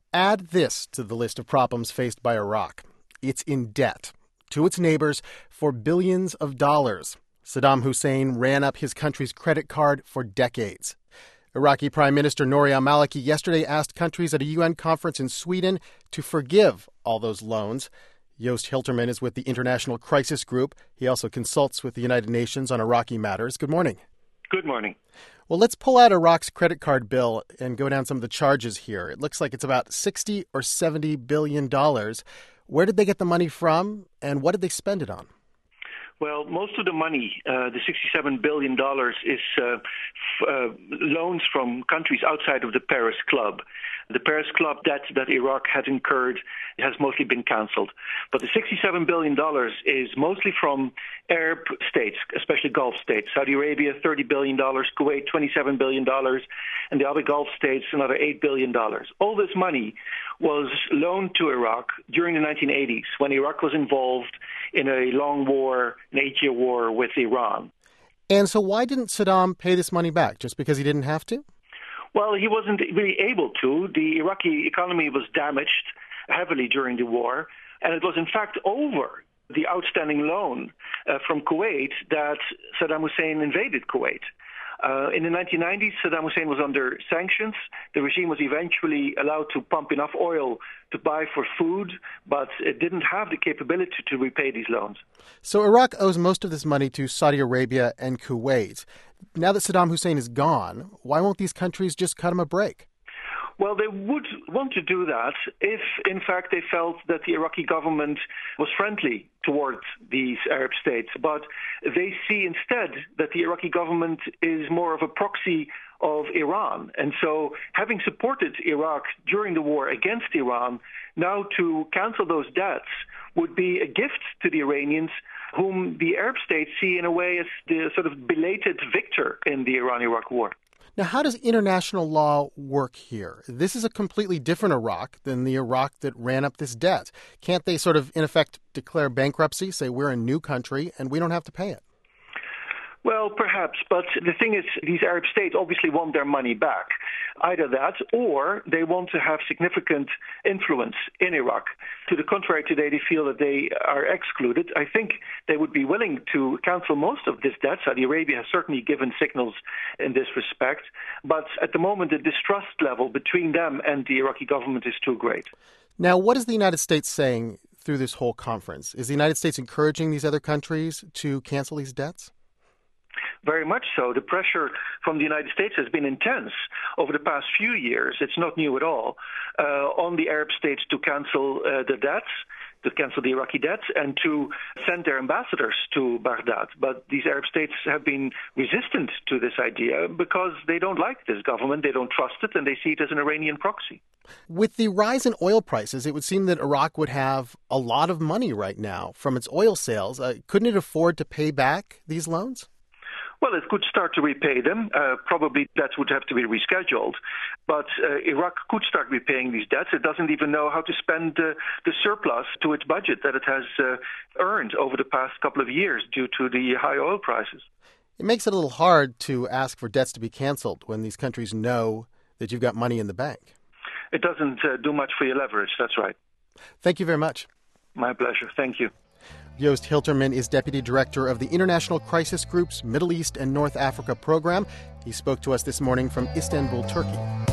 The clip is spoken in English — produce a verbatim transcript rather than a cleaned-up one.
Add this to the list of problems faced by Iraq. It's in debt to its neighbors for billions of dollars. Saddam Hussein ran up his country's credit card for decades. Iraqi Prime Minister Nouri al-Maliki yesterday asked countries at a U N conference in Sweden to forgive all those loans. Joost Hilterman is with the International Crisis Group. He also consults with the United Nations on Iraqi matters. Good morning. Good morning. Well, let's pull out Iraq's credit card bill and go down some of the charges here. It looks like it's about sixty or seventy billion dollars. Where did they get the money from, and what did they spend it on? Well, most of the money, uh, the sixty-seven billion dollars, is uh, f- uh, loans from countries outside of the Paris Club. The Paris Club debt that Iraq had incurred has mostly been canceled. But the sixty-seven billion dollars is mostly from Arab states, especially Gulf states. Saudi Arabia, thirty billion dollars, Kuwait, twenty-seven billion dollars, and the other Gulf states, another eight billion dollars. All this money was loaned to Iraq during the nineteen eighties, when Iraq was involved in a long war, an eight-year war with Iran. And so why didn't Saddam pay this money back? Just because he didn't have to? Well, he wasn't really able to. The Iraqi economy was damaged heavily during the war, and it was in fact over the outstanding loan uh, from Kuwait that Saddam Hussein invaded Kuwait. Uh, in the nineteen nineties, Saddam Hussein was under sanctions. The regime was eventually allowed to pump enough oil to buy for food, but it didn't have the capability to repay these loans. So Iraq owes most of this money to Saudi Arabia and Kuwait. Now that Saddam Hussein is gone, why won't these countries just cut him a break? Well, they would want to do that if, in fact, they felt that the Iraqi government was friendly towards these Arab states. But they see instead that the Iraqi government is more of a proxy of Iran. And so having supported Iraq during the war against Iran, now to cancel those debts would be a gift to the Iranians, whom the Arab states see in a way as the sort of belated victor in the Iran-Iraq war. Now, how does international law work here? This is a completely different Iraq than the Iraq that ran up this debt. Can't they sort of, in effect, declare bankruptcy, say we're a new country and we don't have to pay it? Well, perhaps, but the thing is, these Arab states obviously want their money back. Either that, or they want to have significant influence in Iraq. To the contrary, today they feel that they are excluded. I think they would be willing to cancel most of this debt. Saudi Arabia has certainly given signals in this respect. But at the moment, the distrust level between them and the Iraqi government is too great. Now, what is the United States saying through this whole conference? Is the United States encouraging these other countries to cancel these debts? Very much so. The pressure from the United States has been intense over the past few years. It's not new at all, uh, on the Arab states to cancel uh, the debts, to cancel the Iraqi debts, and to send their ambassadors to Baghdad. But these Arab states have been resistant to this idea because they don't like this government, they don't trust it, and they see it as an Iranian proxy. With the rise in oil prices, it would seem that Iraq would have a lot of money right now from its oil sales. Uh, couldn't it afford to pay back these loans? Well, it could start to repay them. Uh, probably that would have to be rescheduled. But uh, Iraq could start repaying these debts. It doesn't even know how to spend uh, the surplus to its budget that it has uh, earned over the past couple of years due to the high oil prices. It makes it a little hard to ask for debts to be canceled when these countries know that you've got money in the bank. It doesn't uh, do much for your leverage. That's right. Thank you very much. My pleasure. Thank you. Joost Hilterman is Deputy Director of the International Crisis Group's Middle East and North Africa program. He spoke to us this morning from Istanbul, Turkey.